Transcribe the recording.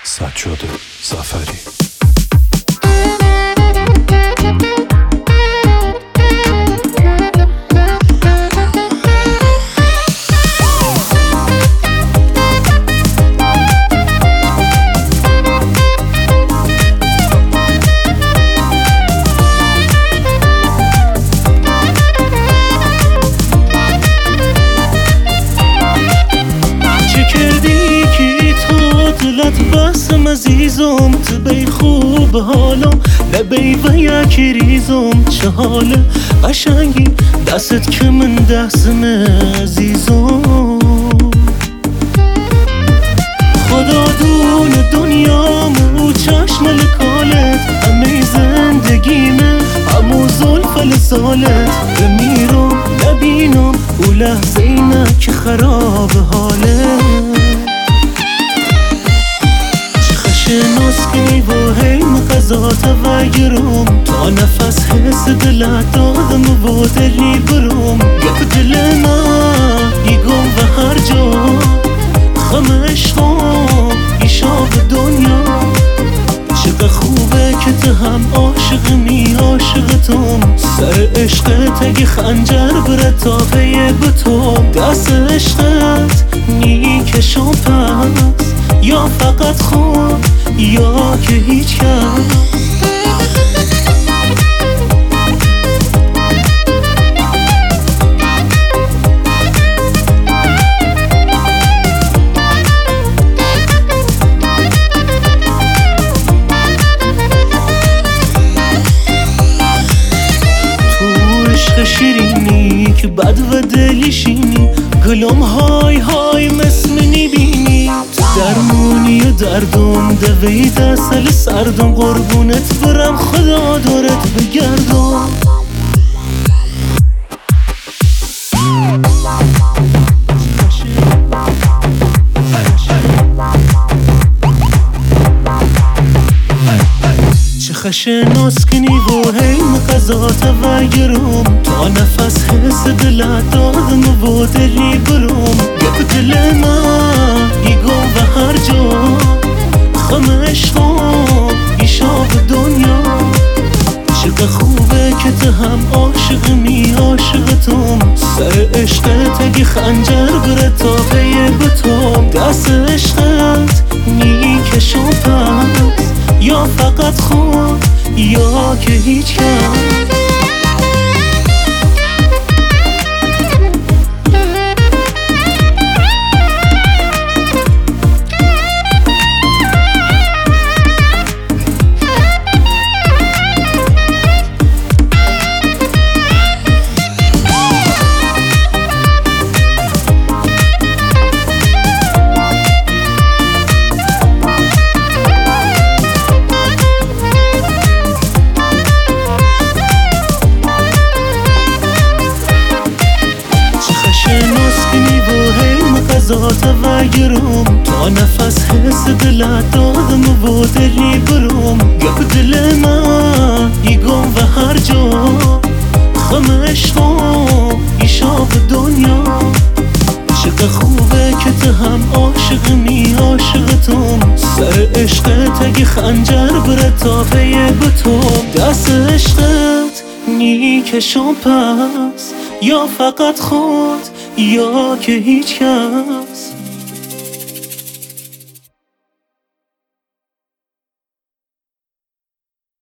سجاد ظفری. بسم عزیزم تو بی خوب حالم لبی و یکی ریزم چه حاله قشنگی دستت که من دستم عزیزم خدا دون دنیام و چشم لکالت همه زندگیمه همو زلف لسالت بمیرم نبینم او لحظه اینه که خراب حاله شناس کنی و هیم قضات وگرم تا نفس حس دلت دادم و دلی برم گپ دل من ایگم و هر جا خم عشقم ایشا به دنیا چقدر خوبه که تو هم عاشقمی عاشقتم سر عشقت اگه خنجر بره تا پی بتم دست عشقت میکشم پس یا فقط خود یا که هیچ کس تو عشق شیرینی که بد و دلیشینی گلم های های مسمنی بینی درمونی و دردم دوی دستل سردم قربونت برم خدا دارت بگردم چه خشناس کنی و هیم قضات وگرم تا نفس حس دلت دادم و دلی برم گپ دل من ایگم و هر جا خم عشقم ایشا به دنیا چقدر خوبه که تو هم عاشقمی عاشقتم سر عشقت اگه خنجر بره تا پی بتم دست عشقت میکشم پس یا فقط خود یا که هیچ کس قضات وگرم تا نفس حس دلت دادم و دلی برم گپ دل من ایگم و هر جا خم عشقم ایشا به دنیا چقدر خوبه که تو هم عاشقمی عاشقتم سر عشقت اگه خنجر بره تا پی بتم دست عشقت میکشم پس یا فقط خود یا که هیچ کس